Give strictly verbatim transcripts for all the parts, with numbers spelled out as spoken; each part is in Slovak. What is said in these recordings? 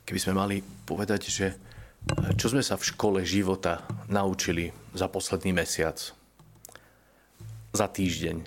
Keby sme mali povedať, že čo sme sa v škole života naučili za posledný mesiac, za týždeň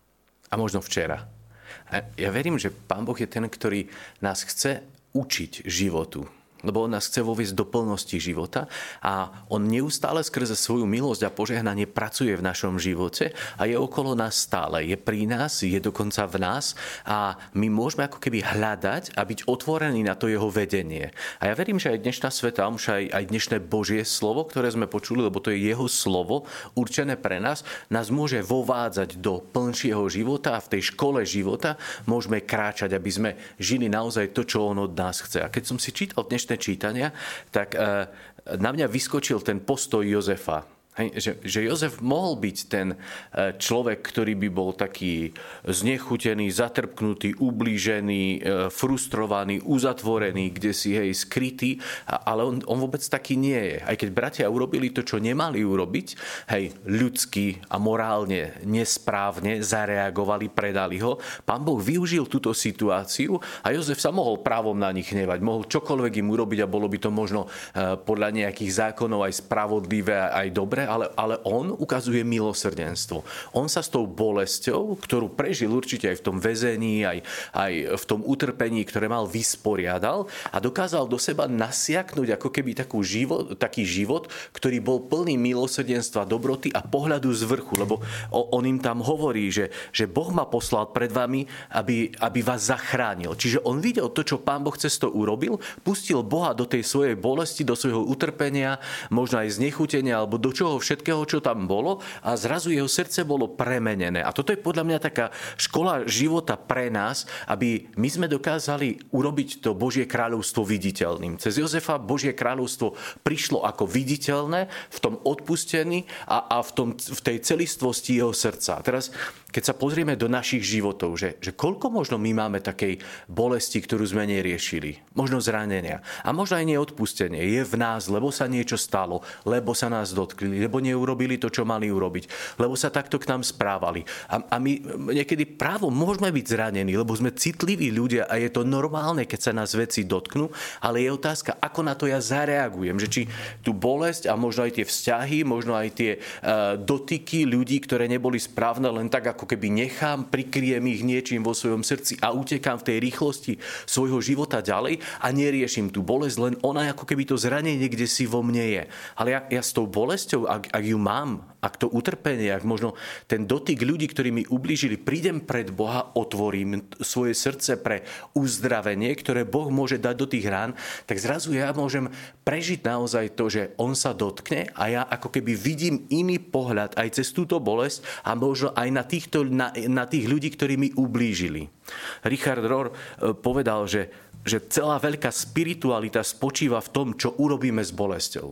a možno včera. A ja verím, že Pán Boh je ten, ktorý nás chce učiť životu. Lebo on nás chce voviesť do plnosti života a on neustále skrze svoju milosť a požehnanie pracuje v našom živote a je okolo nás stále. Je pri nás, je dokonca v nás a my môžeme ako keby hľadať a byť otvorení na to jeho vedenie. A ja verím, že aj dnešná svätá omša, aj dnešné Božie slovo, ktoré sme počuli, lebo to je jeho slovo určené pre nás, nás môže vovádzať do plnšieho života a v tej škole života môžeme kráčať, aby sme žili naozaj to, čo on od nás chce. A keď som si čítal dnešné čítania, tak na mňa vyskočil ten postoj Jozefa. Hej, že, že Jozef mohol byť ten človek, ktorý by bol taký znechutený, zatrpknutý, ublížený, frustrovaný, uzatvorený, kde si hej, skrytý, ale on, on vôbec taký nie je. Aj keď bratia urobili to, čo nemali urobiť, hej, ľudsky a morálne nesprávne zareagovali, predali ho, Pán Boh využil túto situáciu a Jozef sa mohol právom na nich hnevať, mohol čokoľvek im urobiť a bolo by to možno podľa nejakých zákonov aj spravodlivé, aj dobré, Ale, ale on ukazuje milosrdenstvo. On sa s tou bolesťou, ktorú prežil určite aj v tom väzení, aj, aj v tom utrpení, ktoré mal, vysporiadal a dokázal do seba nasiaknúť ako keby takú život, taký život, ktorý bol plný milosrdenstva, dobroty a pohľadu z vrchu. Lebo on im tam hovorí, že, že Boh ma poslal pred vami, aby, aby vás zachránil. Čiže on videl to, čo Pán Boh cez to urobil, pustil Boha do tej svojej bolesti, do svojho utrpenia, možno aj znechutenia, alebo do čoho všetkého, čo tam bolo a zrazu jeho srdce bolo premenené. A toto je podľa mňa taká škola života pre nás, aby my sme dokázali urobiť to Božie kráľovstvo viditeľným. Cez Jozefa Božie kráľovstvo prišlo ako viditeľné v tom odpustení a, a v, tom, v tej celistvosti jeho srdca. A teraz, keď sa pozrieme do našich životov, že, že koľko možno my máme takej bolesti, ktorú sme neriešili, možno zranenia a možno aj neodpustenie je v nás, lebo sa niečo stalo, lebo sa nás dotkli, lebo neurobili to, čo mali urobiť, lebo sa takto k nám správali. A, a my niekedy právo môžeme byť zranení, lebo sme citliví ľudia a je to normálne, keď sa nás veci dotknú, ale je otázka, ako na to ja zareagujem, že či tú bolesť a možno aj tie vzťahy, možno aj tie uh, dotyky ľudí, ktoré neboli správne, len tak ako keby nechám, prikryjem ich niečím vo svojom srdci a utekám v tej rýchlosti svojho života ďalej a neriešim tú bolesť, len ona ako keby to zranenie kde si vo mne je. Ale ja, ja s tou bolesťou, ak, ak ju mám, ak to utrpenie, ak možno ten dotyk ľudí, ktorí mi ublížili, prídem pred Boha, otvorím svoje srdce pre uzdravenie, ktoré Boh môže dať do tých rán, tak zrazu ja môžem prežiť naozaj to, že on sa dotkne a ja ako keby vidím iný pohľad aj cez túto bolesť a možno aj na tých Na, na tých ľudí, ktorí mi ublížili. Richard Rohr povedal, že, že celá veľká spiritualita spočíva v tom, čo urobíme s bolesťou.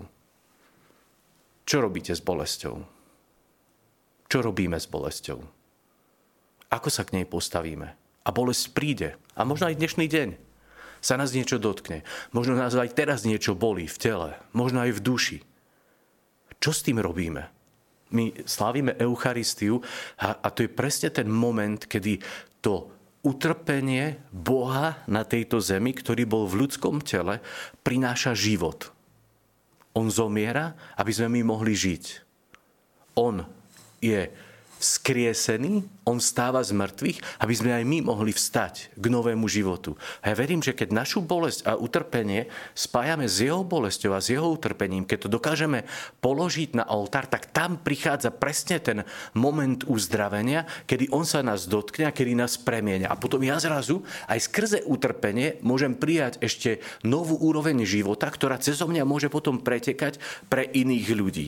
Čo robíte s bolesťou? Čo robíme s bolesťou? Ako sa k nej postavíme? A bolesť príde. A možno aj dnešný deň sa nás niečo dotkne. Možno nás aj teraz niečo bolí v tele. Možno aj v duši. Čo s tým robíme? My slávime Eucharistiu a, a to je presne ten moment, kedy to utrpenie Boha na tejto zemi, ktorý bol v ľudskom tele, prináša život. On zomiera, aby sme my mohli žiť. On je vzkriesený, on stáva z mŕtvych, aby sme aj my mohli vstať k novému životu. A ja verím, že keď našu bolesť a utrpenie spájame s jeho bolesťou a s jeho utrpením, keď to dokážeme položiť na oltár, tak tam prichádza presne ten moment uzdravenia, kedy on sa nás dotkne a kedy nás premieňa. A potom ja zrazu aj skrze utrpenie môžem prijať ešte novú úroveň života, ktorá cezo mňa môže potom pretekať pre iných ľudí.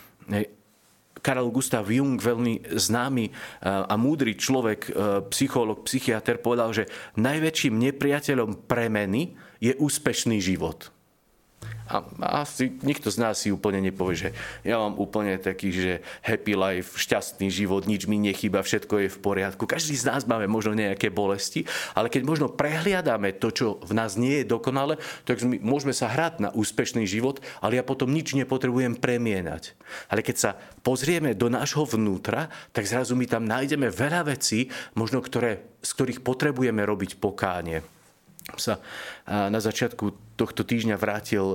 Karl Gustav Jung, veľmi známy a múdry človek, psychológ, psychiater, povedal, že najväčším nepriateľom premeny je úspešný život. A asi nikto z nás si úplne nepovie, že ja mám úplne taký, že happy life, šťastný život, nič mi nechýba, všetko je v poriadku. Každý z nás máme možno nejaké bolesti, ale keď možno prehliadáme to, čo v nás nie je dokonale, tak môžeme sa hrať na úspešný život, ale ja potom nič nepotrebujem premienať. Ale keď sa pozrieme do nášho vnútra, tak zrazu my tam nájdeme veľa vecí, možno ktoré, z ktorých potrebujeme robiť pokánie. sa na začiatku tohto týždňa vrátil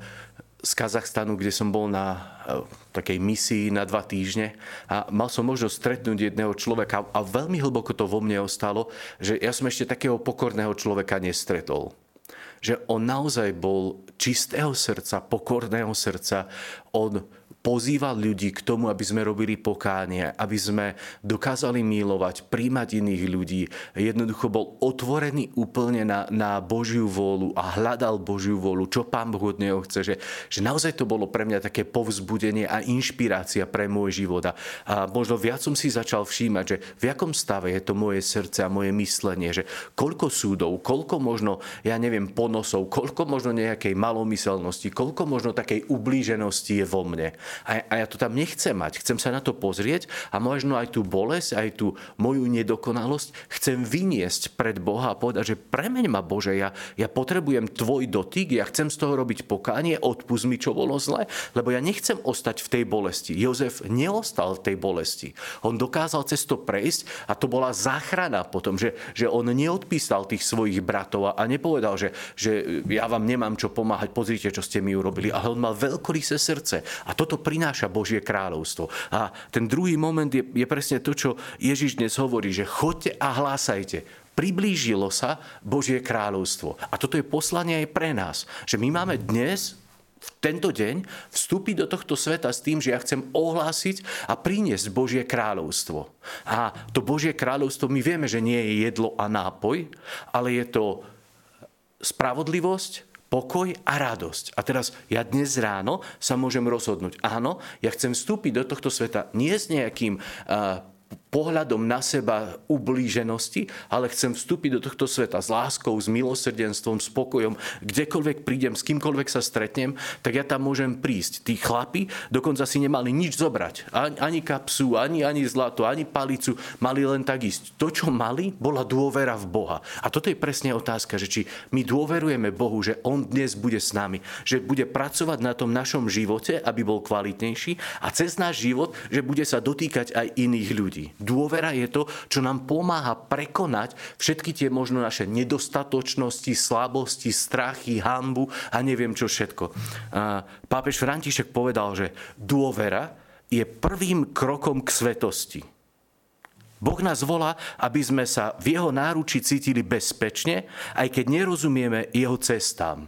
z Kazachstanu, kde som bol na takej misii na dva týždne a mal som možnosť stretnúť jedného človeka a veľmi hlboko to vo mne ostalo, že ja som ešte takého pokorného človeka nestretol. Že on naozaj bol čistého srdca, pokorného srdca. On pozýval ľudí k tomu, aby sme robili pokánie, aby sme dokázali milovať, príjmať iných ľudí. Jednoducho bol otvorený úplne na, na Božiu vôľu a hľadal Božiu vôľu, čo Pán Boh od neho chce. Že, že naozaj to bolo pre mňa také povzbudenie a inšpirácia pre môj život. A možno viac som si začal všímať, že v jakom stave je to moje srdce a moje myslenie, že koľko súdov, koľko možno, ja neviem, ponosov, koľko možno nejakej malomyselnosti, koľko možno takej ublíženosti je vo mne. A, a ja to tam nechcem mať. Chcem sa na to pozrieť a možno aj tú bolesť, aj tú moju nedokonalosť chcem vyniesť pred Boha a povedať, že premeň ma, Bože, ja, ja potrebujem tvoj dotyk, ja chcem z toho robiť pokánie, odpusť mi, čo bolo zle, lebo ja nechcem ostať v tej bolesti. Jozef neostal v tej bolesti. On dokázal cez to prejsť a to bola záchrana potom, že, že on neodpísal tých svojich bratov a nepovedal, že, že ja vám nemám čo pomáhať, pozrite, čo ste mi urobili. Ale on mal veľkorysé srdce a toto prináša Božie kráľovstvo. A ten druhý moment je, je presne to, čo Ježiš dnes hovorí, že choďte a hlásajte. Priblížilo sa Božie kráľovstvo. A toto je poslanie aj pre nás. Že my máme dnes, v tento deň, vstúpiť do tohto sveta s tým, že ja chcem ohlásiť a priniesť Božie kráľovstvo. A to Božie kráľovstvo, my vieme, že nie je jedlo a nápoj, ale je to spravodlivosť, pokoj a radosť. A teraz ja dnes ráno sa môžem rozhodnúť. Áno, ja chcem vstúpiť do tohto sveta nie s nejakým uh, pohľadom na seba ublíženosti, ale chcem vstúpiť do tohto sveta s láskou, s milosrdenstvom, s pokojom. Kdekoľvek prídem, s kýmkoľvek sa stretnem, tak ja tam môžem prísť. Tí chlapi dokonca si nemali nič zobrať. Ani, ani kapsu, ani, ani zlato, ani palicu. Mali len tak ísť. To, čo mali, bola dôvera v Boha. A toto je presne otázka, že či my dôverujeme Bohu, že On dnes bude s nami, že bude pracovať na tom našom živote, aby bol kvalitnejší a cez náš život, že bude sa dotýkať aj iných ľudí. Dôvera je to, čo nám pomáha prekonať všetky tie možno naše nedostatočnosti, slabosti, strachy, hanbu a neviem čo všetko. Pápež František povedal, že dôvera je prvým krokom k svetosti. Boh nás volá, aby sme sa v jeho náručí cítili bezpečne, aj keď nerozumieme jeho cestám.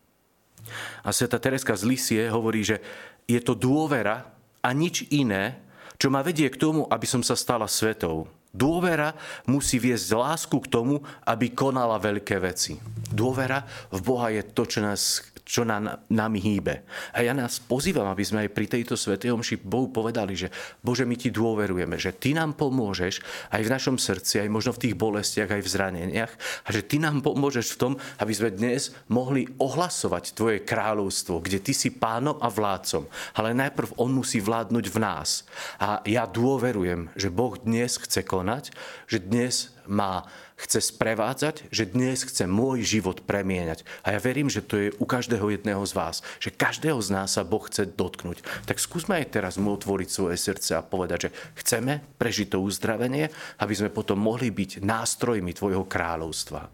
A svätá Tereska z Lisie hovorí, že je to dôvera a nič iné, čo ma vedie k tomu, aby som sa stala svetou. Dôvera musí viesť lásku k tomu, aby konala veľké veci. Dôvera v Boha je to, čo nás čo nám, nám hýbe. A ja nás pozývam, aby sme aj pri tejto svätej omši Bohu povedali, že Bože, my ti dôverujeme, že ty nám pomôžeš aj v našom srdci, aj možno v tých bolestiach, aj v zraneniach, a že ty nám pomôžeš v tom, aby sme dnes mohli ohlasovať tvoje kráľovstvo, kde ty si pánom a vládcom. Ale najprv on musí vládnuť v nás. A ja dôverujem, že Boh dnes chce konať, že dnes má chce sprevádzať, že dnes chce môj život premieňať. A ja verím, že to je u každého jedného z vás. Že každého z nás sa Boh chce dotknúť. Tak skúsme aj teraz mu otvoriť svoje srdce a povedať, že chceme prežiť to uzdravenie, aby sme potom mohli byť nástrojmi tvojho kráľovstva.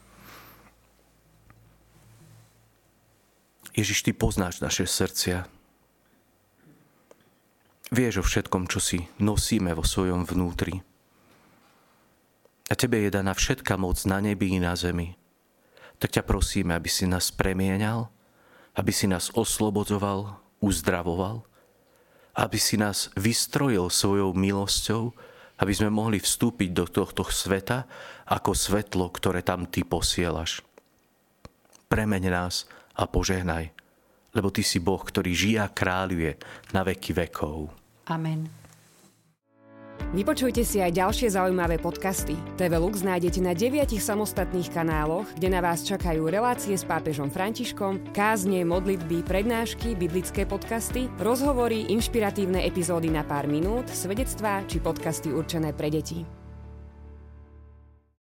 Ježiš, ty poznáš naše srdcia. Vieš o všetkom, čo si nosíme vo svojom vnútri. A tebe je daná všetká moc na nebi i na zemi. Tak ťa prosíme, aby si nás premieňal, aby si nás oslobodzoval, uzdravoval, aby si nás vystrojil svojou milosťou, aby sme mohli vstúpiť do tohto sveta ako svetlo, ktoré tam ty posielaš. Premeň nás a požehnaj, lebo ty si Boh, ktorý žije a kráľuje na veky vekov. Amen. Vypočujte si aj ďalšie zaujímavé podcasty. té vé Lux nájdete na deviatich samostatných kanáloch, kde na vás čakajú relácie s pápežom Františkom, kázne, modlitby, prednášky, biblické podcasty, rozhovory, inšpiratívne epizódy na pár minút, svedectvá či podcasty určené pre deti.